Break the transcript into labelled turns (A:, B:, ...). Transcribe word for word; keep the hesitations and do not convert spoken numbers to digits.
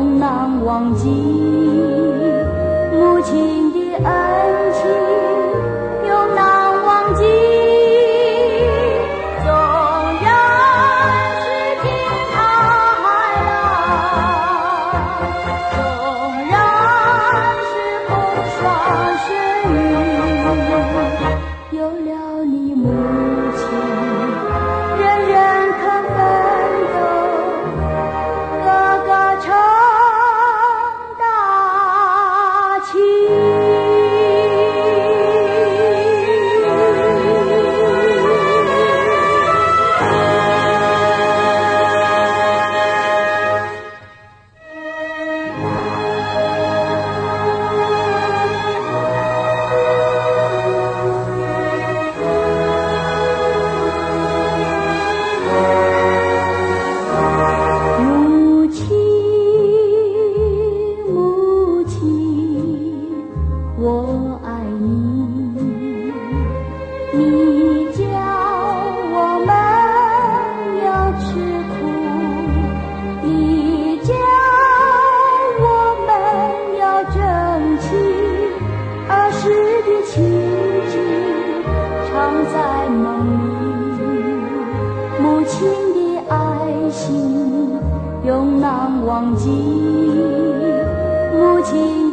A: 永难忘记母亲的恩情，永难忘记。纵然时间太老，纵然是风霜雪雨，有了你母亲，人人肯奋斗，个个成大器。母亲，母亲，我爱你，你教我们要吃苦，你教我们要争气，儿时的情景常在梦里，母亲的爱心永难忘记，母亲